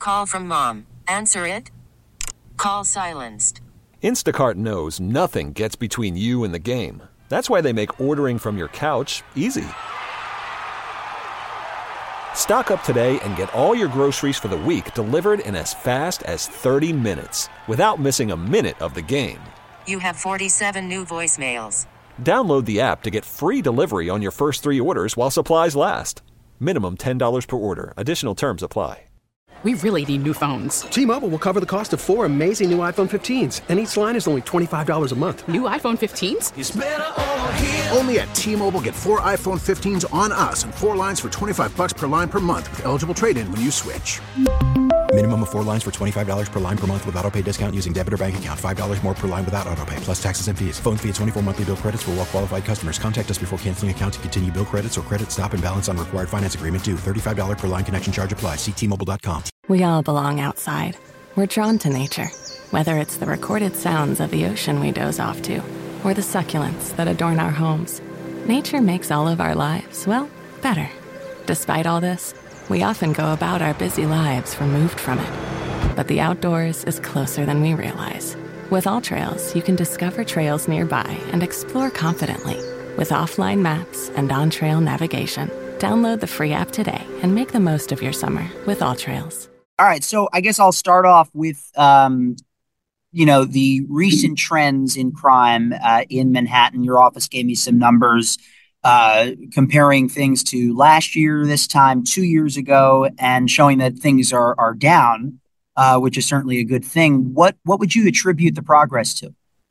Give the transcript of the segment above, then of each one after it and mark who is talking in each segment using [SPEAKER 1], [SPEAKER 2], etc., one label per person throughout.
[SPEAKER 1] Call from mom. Answer it. Call silenced.
[SPEAKER 2] Instacart knows nothing gets between you and the game. That's why they make ordering from your couch easy. Stock up today and get all your groceries for the week delivered in as fast as 30 minutes without missing a minute of the game.
[SPEAKER 1] You have 47 new voicemails.
[SPEAKER 2] Download the app to get free delivery on your first 3 orders while supplies last. Minimum $10 per order. Additional terms apply.
[SPEAKER 3] We really need new phones.
[SPEAKER 4] T-Mobile will cover the cost of 4 amazing new iPhone 15s, and each line is only $25 a month.
[SPEAKER 3] New iPhone 15s?
[SPEAKER 5] It's better over here. Only at T-Mobile, get 4 iPhone 15s on us and 4 lines for $25 per line per month with eligible trade-in when you switch.
[SPEAKER 6] Minimum of 4 lines for $25 per line per month with autopay discount using debit or bank account. $5 more per line without autopay, plus taxes and fees. Phone fee at 24 monthly bill credits for well-qualified customers. Contact us before canceling account to continue bill credits or credit stop and balance on required finance agreement due. $35 per line connection charge applies. See T-Mobile.com.
[SPEAKER 7] We all belong outside. We're drawn to nature. Whether it's the recorded sounds of the ocean we doze off to, or the succulents that adorn our homes, nature makes all of our lives, well, better. Despite all this, we often go about our busy lives removed from it. But the outdoors is closer than we realize. With AllTrails, you can discover trails nearby and explore confidently. With offline maps and on-trail navigation, download the free app today and make the most of your summer with AllTrails.
[SPEAKER 8] All right, so I guess I'll start off with, the recent trends in crime in Manhattan. Your office gave me some numbers comparing things to last year, this time 2 years ago, and showing that things are down, which is certainly a good thing. What would you attribute the progress to?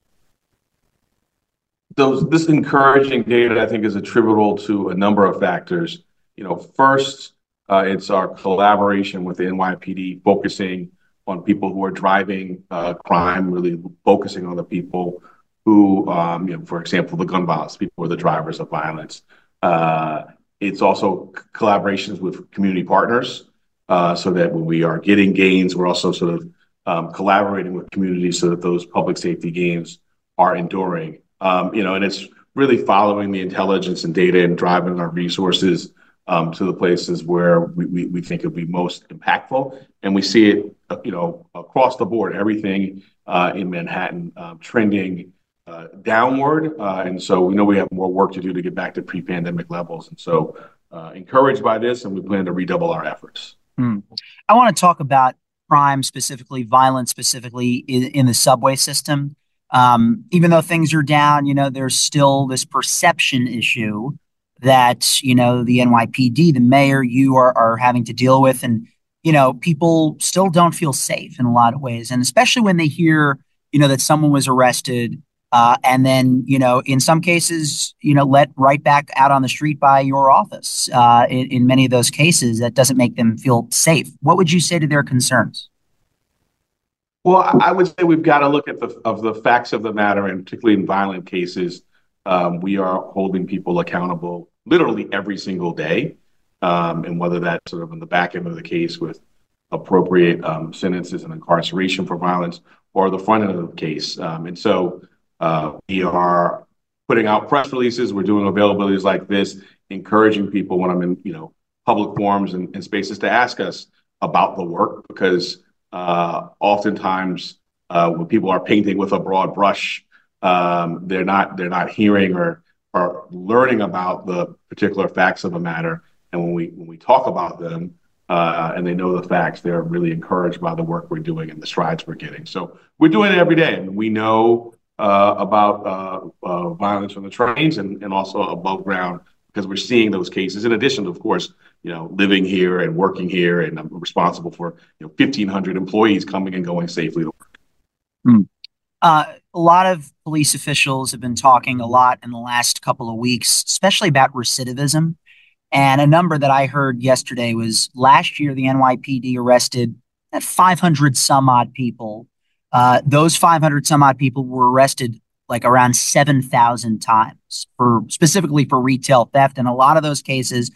[SPEAKER 9] This encouraging data, I think, is attributable to a number of factors. First, it's our collaboration with the NYPD, focusing on people who are driving crime, really focusing on the people who, for example, the gun violence, people who are the drivers of violence. It's also collaborations with community partners, so that when we are getting gains, we're also sort of collaborating with communities so that those public safety gains are enduring. And it's really following the intelligence and data and driving our resources to the places where we think it'll be most impactful. And we see it, across the board, everything in Manhattan trending downward. And so we know we have more work to do to get back to pre-pandemic levels. And so encouraged by this, and we plan to redouble our efforts.
[SPEAKER 8] I want to talk about crime specifically, violence specifically in the subway system. Even though things are down, there's still this perception issue that, the NYPD, the mayor, you are having to deal with. And, people still don't feel safe in a lot of ways. And especially when they hear, that someone was arrested and then, in some cases, let right back out on the street by your office. In many of those cases, that doesn't make them feel safe. What would you say to their concerns?
[SPEAKER 9] Well, I would say we've got to look at the facts of the matter, and particularly in violent cases, we are holding people accountable literally every single day, and whether that's sort of in the back end of the case with appropriate sentences and incarceration for violence, or the front end of the case. And so we are putting out press releases. We're doing availabilities like this, encouraging people when I'm in public forums and spaces to ask us about the work, because oftentimes when people are painting with a broad brush, they're not hearing or learning about the particular facts of a matter. And when we talk about them and they know the facts, they're really encouraged by the work we're doing and the strides we're getting. So we're doing it every day. And we know about violence on the trains and also above ground, because we're seeing those cases. In addition to, of course, living here and working here, and I'm responsible for 1,500 employees coming and going safely to work.
[SPEAKER 8] A lot of police officials have been talking a lot in the last couple of weeks, especially about recidivism. And a number that I heard yesterday was last year, the NYPD arrested 500 some odd people. Those 500 some odd people were arrested like around 7,000 times specifically for retail theft. And a lot of those cases,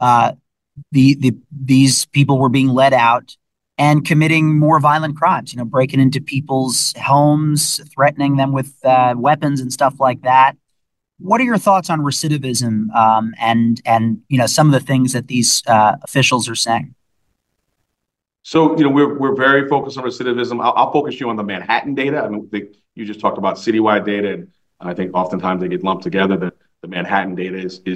[SPEAKER 8] these people were being let out and committing more violent crimes, breaking into people's homes, threatening them with weapons and stuff like that. What are your thoughts on recidivism and some of the things that these officials are saying?
[SPEAKER 9] So, we're very focused on recidivism. I'll focus you on the Manhattan data. I mean, you just talked about citywide data, and I think oftentimes they get lumped together. The Manhattan data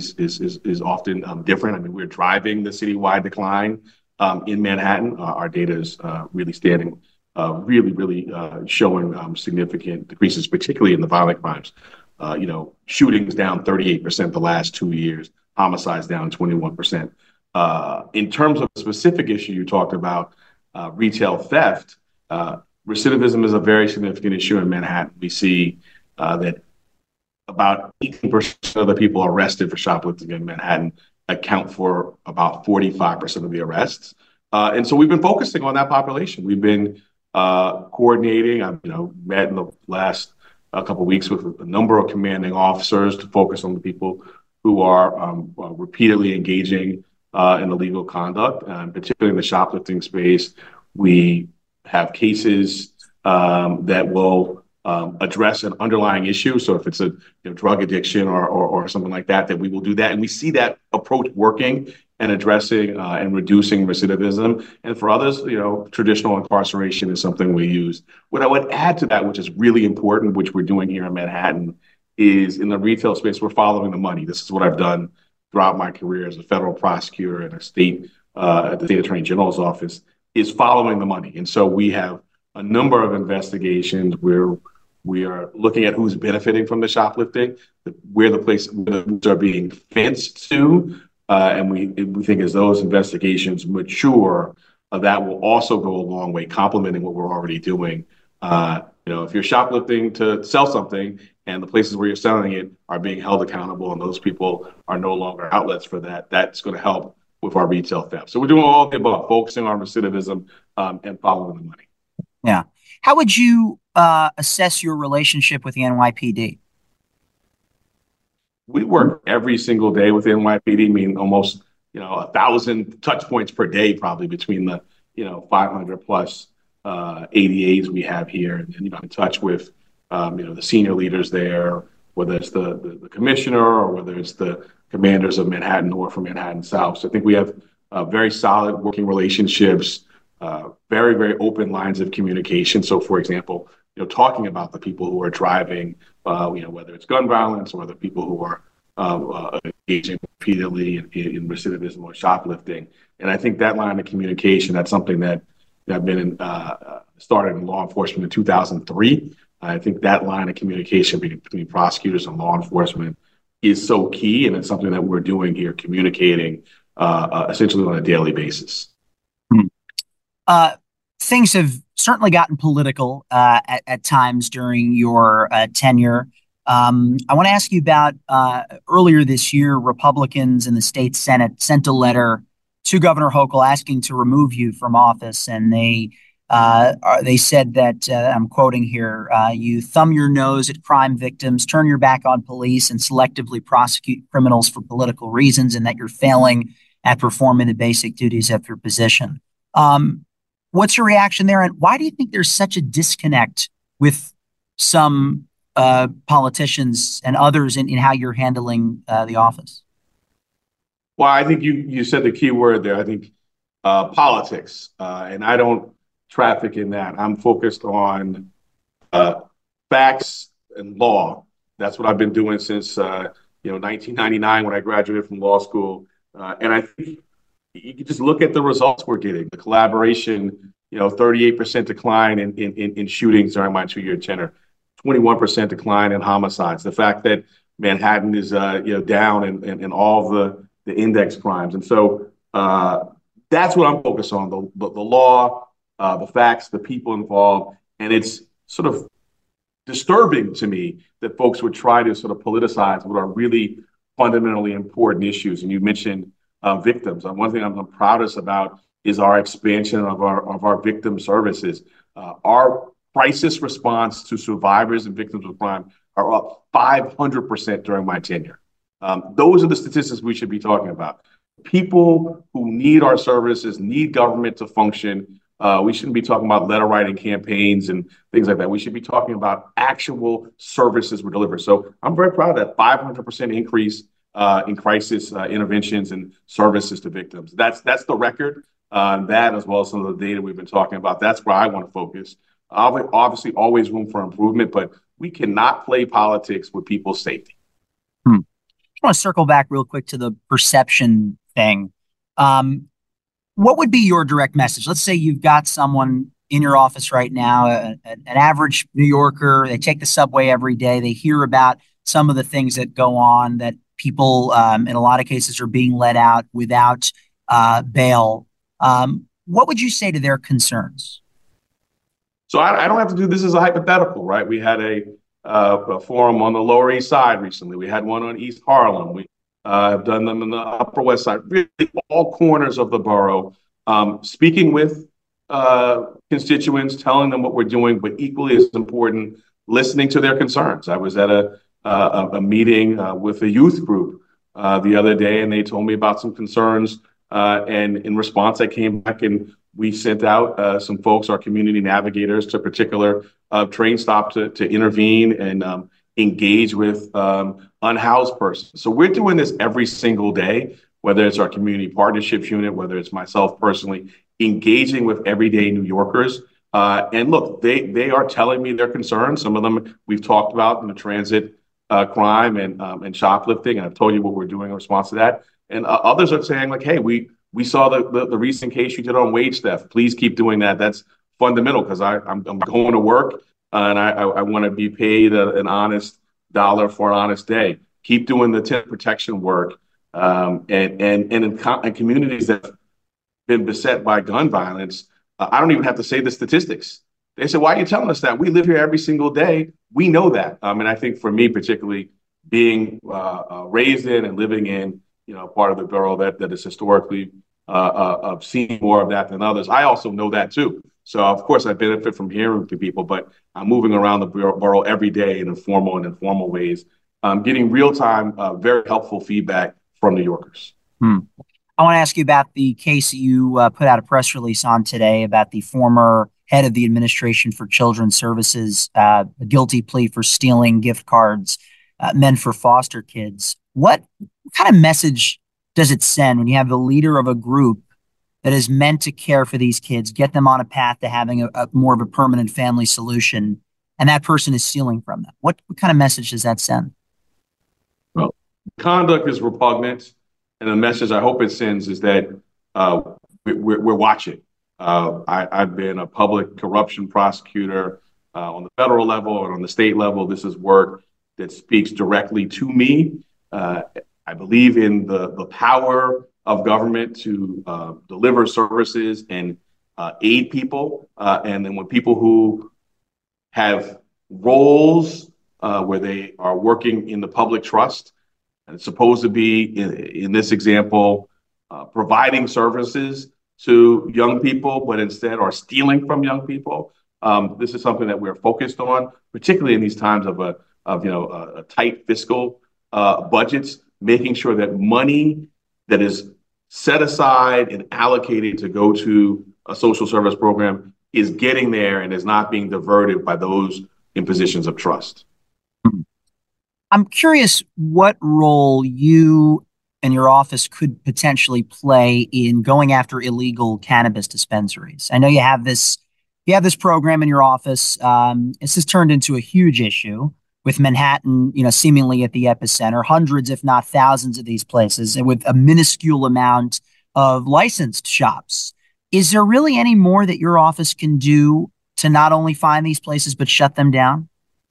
[SPEAKER 9] is often different. I mean, we're driving the citywide decline in Manhattan. Our data is really standing, really showing significant decreases, particularly in the violent crimes. Shootings down 38% the last 2 years, homicides down 21%. In terms of the specific issue you talked about, retail theft, recidivism is a very significant issue in Manhattan. We see that about 18% of the people arrested for shoplifting in Manhattan account for about 45% of the arrests. And so we've been focusing on that population. We've been coordinating. I've met in the last couple of weeks with a number of commanding officers to focus on the people who are repeatedly engaging in illegal conduct, particularly in the shoplifting space. We have cases that will address an underlying issue. So if it's a drug addiction or something like that, that we will do that. And we see that approach working and addressing and reducing recidivism. And for others, traditional incarceration is something we use. What I would add to that, which is really important, which we're doing here in Manhattan, is in the retail space, we're following the money. This is what I've done throughout my career as a federal prosecutor and at the state attorney general's office, is following the money. And so we have a number of investigations where we are looking at who's benefiting from the shoplifting, where the places are being fenced to. And we think as those investigations mature, that will also go a long way, complementing what we're already doing. If you're shoplifting to sell something and the places where you're selling it are being held accountable and those people are no longer outlets for that, that's going to help with our retail theft. So we're doing all of the above, focusing on recidivism and following the money.
[SPEAKER 8] Yeah. How would you assess your relationship with the NYPD?
[SPEAKER 9] We work every single day with the NYPD, meaning almost 1,000 touch points per day, probably between the 500 plus ADAs we have here, and in touch with the senior leaders there, whether it's the commissioner or whether it's the commanders of Manhattan North or Manhattan South. So I think we have very solid working relationships, very, very open lines of communication. So, for example, talking about the people who are driving, whether it's gun violence or the people who are engaging repeatedly in recidivism or shoplifting. And I think that line of communication, that's something that I've been started in law enforcement in 2003. I think that line of communication between prosecutors and law enforcement is so key, and it's something that we're doing here, communicating essentially on a daily basis.
[SPEAKER 8] Things have certainly gotten political at times during your tenure. I want to ask you about earlier this year, Republicans in the state Senate sent a letter to Governor Hochul asking to remove you from office, and they said that, I'm quoting here, you thumb your nose at crime victims, turn your back on police, and selectively prosecute criminals for political reasons, and that you're failing at performing the basic duties of your position. What's your reaction there, and why do you think there's such a disconnect with some politicians and others in how you're handling the office?
[SPEAKER 9] Well, I think you said the key word there. I think politics, and I don't traffic in that. I'm focused on facts and law. That's what I've been doing since 1999 when I graduated from law school. And I think you can just look at the results we're getting. The collaboration, 38% decline in shootings during my 2-year tenure, 21% decline in homicides. The fact that Manhattan is down in all the index crimes, and so that's what I'm focused on: the law, the facts, the people involved. And it's sort of disturbing to me that folks would try to sort of politicize what are really fundamentally important issues. And you mentioned victims. One thing I'm proudest about is our expansion of our victim services. Our crisis response to survivors and victims of crime are up 500% during my tenure. Those are the statistics we should be talking about. People who need our services, need government to function. We shouldn't be talking about letter writing campaigns and things like that. We should be talking about actual services we deliver. So I'm very proud of that 500% increase in crisis interventions and services to victims. That's the record. That, as well as some of the data we've been talking about, that's where I want to focus. Obviously, always room for improvement, but we cannot play politics with people's safety.
[SPEAKER 8] I want to circle back real quick to the perception thing. What would be your direct message? Let's say you've got someone in your office right now, an average New Yorker. They take the subway every day. They hear about some of the things that go on, that people, in a lot of cases, are being let out without bail. What would you say to their concerns?
[SPEAKER 9] So I don't have to do this as a hypothetical, right? We had a forum on the Lower East Side recently. We had one on East Harlem. We have done them in the Upper West Side, really all corners of the borough, speaking with constituents, telling them what we're doing, but equally as important, listening to their concerns. I was at a meeting with a youth group the other day, and they told me about some concerns. And in response, I came back and we sent out some folks, our community navigators, to a particular train stop to intervene and engage with unhoused persons. So we're doing this every single day, whether it's our community partnerships unit, whether it's myself personally, engaging with everyday New Yorkers. And look, they are telling me their concerns. Some of them we've talked about in the transit crime and shoplifting, and I've told you what we're doing in response to that. And others are saying, like, hey, we saw the recent case you did on wage theft. Please keep doing that. That's fundamental, because I'm going to work and I want to be paid an honest dollar for an honest day. Keep doing the tenant protection work. And in communities that have been beset by gun violence, I don't even have to say the statistics. They say, why are you telling us that? We live here every single day. We know that. And I think for me, particularly being raised in and living in, part of the borough that is historically seen more of that than others, I also know that too. So of course I benefit from hearing from people, but I'm moving around the borough every day in formal and informal ways, getting real-time, very helpful feedback from New Yorkers.
[SPEAKER 8] I want to ask you about the case that you put out a press release on today about the former head of the Administration for Children's Services, a guilty plea for stealing gift cards meant for foster kids. What kind of message does it send when you have the leader of a group that is meant to care for these kids, get them on a path to having a more of a permanent family solution, and that person is stealing from them? What kind of message does that send?
[SPEAKER 9] Well, conduct is repugnant, and the message I hope it sends is that we're watching. I've been a public corruption prosecutor on the federal level and on the state level. This is work that speaks directly to me. I believe in the power of government to deliver services and aid people. And then when people who have roles where they are working in the public trust, and it's supposed to be, in this example, providing services to young people, but instead are stealing from young people. This is something that we're focused on, particularly in these times of a tight fiscal budgets, making sure that money that is set aside and allocated to go to a social service program is getting there and is not being diverted by those in positions of trust.
[SPEAKER 8] I'm curious what role you and your office could potentially play in going after illegal cannabis dispensaries. I know you have this program in your office. This has turned into a huge issue with Manhattan, seemingly at the epicenter, hundreds, if not thousands of these places, and with a minuscule amount of licensed shops. Is there really any more that your office can do to not only find these places, but shut them down?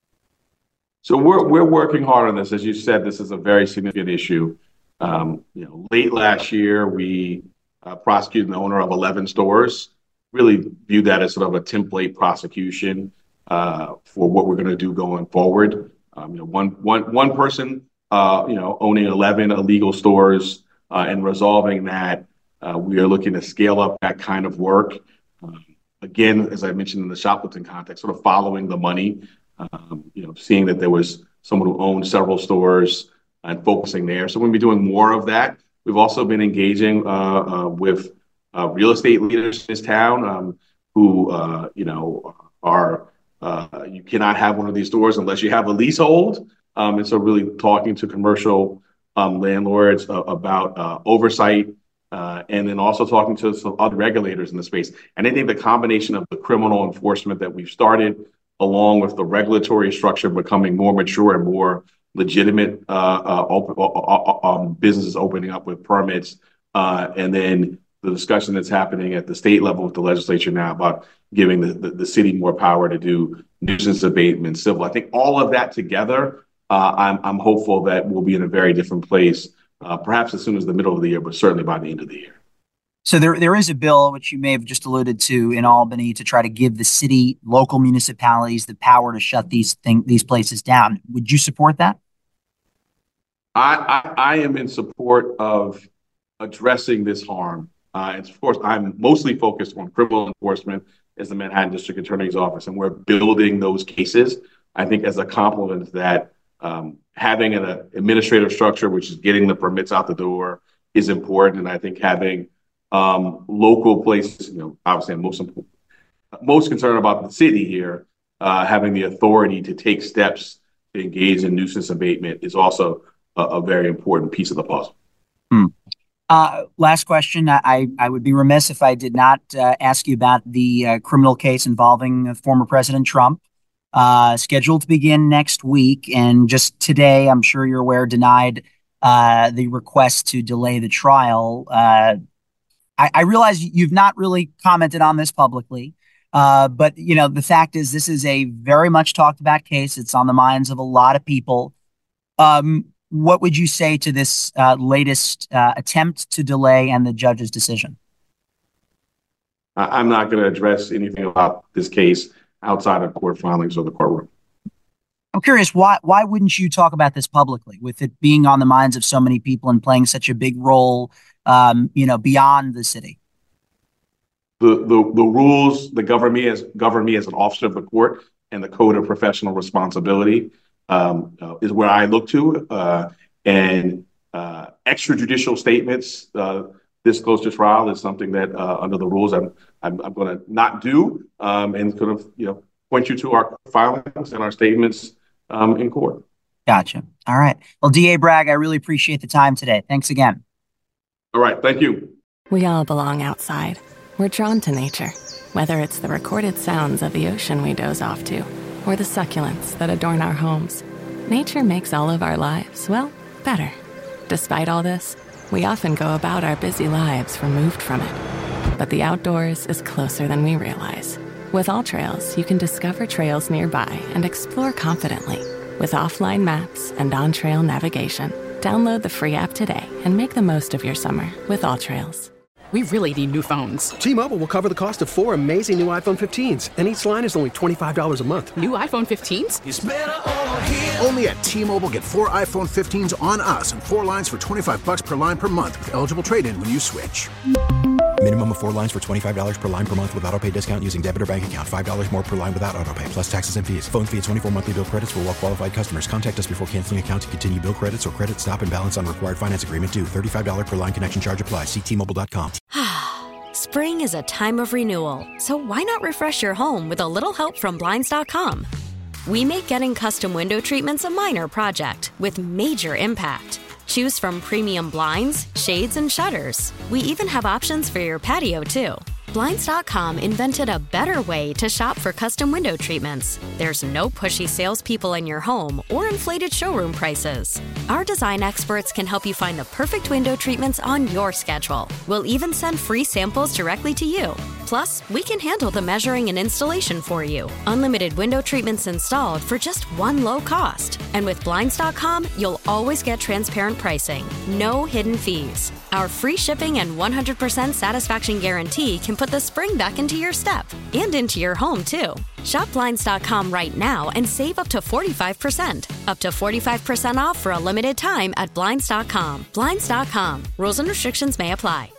[SPEAKER 9] So we're working hard on this. As you said, this is a very significant issue. Late last year, we prosecuted the owner of 11 stores, really viewed that as sort of a template prosecution for what we're going to do going forward. One person, owning 11 illegal stores and resolving that, we are looking to scale up that kind of work. Again, as I mentioned in the shoplifting context, sort of following the money, seeing that there was someone who owned several stores and focusing there. So we're going to be doing more of that. We've also been engaging with real estate leaders in this town who, are you cannot have one of these stores unless you have a leasehold. And so really talking to commercial landlords about oversight and then also talking to some other regulators in the space. And I think the combination of the criminal enforcement that we've started, along with the regulatory structure becoming more mature and more legitimate, businesses opening up with permits, and then the discussion that's happening at the state level with the legislature now about giving the city more power to do nuisance abatement, civil. I think all of that together, I'm hopeful that we'll be in a very different place, perhaps as soon as the middle of the year, but certainly by the end of the year.
[SPEAKER 8] So there is a bill, which you may have just alluded to, in Albany to try to give the city, local municipalities, the power to shut these places down. Would you support that?
[SPEAKER 9] I am in support of addressing this harm. And of course, I'm mostly focused on criminal enforcement as the Manhattan District Attorney's Office, and we're building those cases. I think as a complement to that, having an administrative structure, which is getting the permits out the door, is important. And I think having local places, obviously I'm most concerned about the city here, having the authority to take steps to engage in nuisance abatement is also a very important piece of the puzzle.
[SPEAKER 8] Last question. I would be remiss if I did not ask you about the criminal case involving former President Trump, scheduled to begin next week. And just today, I'm sure you're aware, denied the request to delay the trial. I realize you've not really commented on this publicly, but the fact is this is a very much talked about case. It's on the minds of a lot of people. What would you say to this latest attempt to delay and the judge's decision?
[SPEAKER 9] I'm not going to address anything about this case outside of court filings or the courtroom.
[SPEAKER 8] I'm curious, why wouldn't you talk about this publicly, with it being on the minds of so many people and playing such a big role, beyond the city?
[SPEAKER 9] The rules that govern me as an officer of the court and the code of professional responsibility is where I look to, and extrajudicial statements this close to trial is something that under the rules I'm going to not do, and sort of point you to our filings and our statements in court.
[SPEAKER 8] Gotcha. All right. Well, DA Bragg, I really appreciate the time today. Thanks again.
[SPEAKER 9] All right. Thank you.
[SPEAKER 7] We all belong outside. We're drawn to nature, whether it's the recorded sounds of the ocean we doze off to, or the succulents that adorn our homes. Nature makes all of our lives, well, better. Despite all this, we often go about our busy lives removed from it. But the outdoors is closer than we realize. With AllTrails, you can discover trails nearby and explore confidently. With offline maps and on-trail navigation, download the free app today and make the most of your summer with AllTrails.
[SPEAKER 3] We really need new phones.
[SPEAKER 4] T-Mobile will cover the cost of 4 amazing new iPhone 15s, and each line is only $25 a month.
[SPEAKER 3] New iPhone 15s?
[SPEAKER 5] It's better over here. Only at T-Mobile, get 4 iPhone 15s on us and 4 lines for $25 per line per month with eligible trade-in when you switch.
[SPEAKER 6] Minimum of 4 lines for $25 per line per month with autopay discount using debit or bank account. $5 more per line without autopay, plus taxes and fees. Phone fee at 24 monthly bill credits for well-qualified customers. Contact us before canceling account to continue bill credits or credit stop and balance on required finance agreement due. $35 per line connection charge applies. See T-Mobile.com.
[SPEAKER 10] Spring is a time of renewal, so why not refresh your home with a little help from Blinds.com? We make getting custom window treatments a minor project with major impact. Choose from premium blinds, shades, and shutters. We even have options for your patio, too. Blinds.com invented a better way to shop for custom window treatments. There's no pushy salespeople in your home or inflated showroom prices. Our design experts can help you find the perfect window treatments on your schedule. We'll even send free samples directly to you. Plus, we can handle the measuring and installation for you. Unlimited window treatments installed for just one low cost. And with Blinds.com, you'll always get transparent pricing. No hidden fees. Our free shipping and 100% satisfaction guarantee can put the spring back into your step and into your home, too. Shop Blinds.com right now and save up to 45%. Up to 45% off for a limited time at Blinds.com. Blinds.com. Rules and restrictions may apply.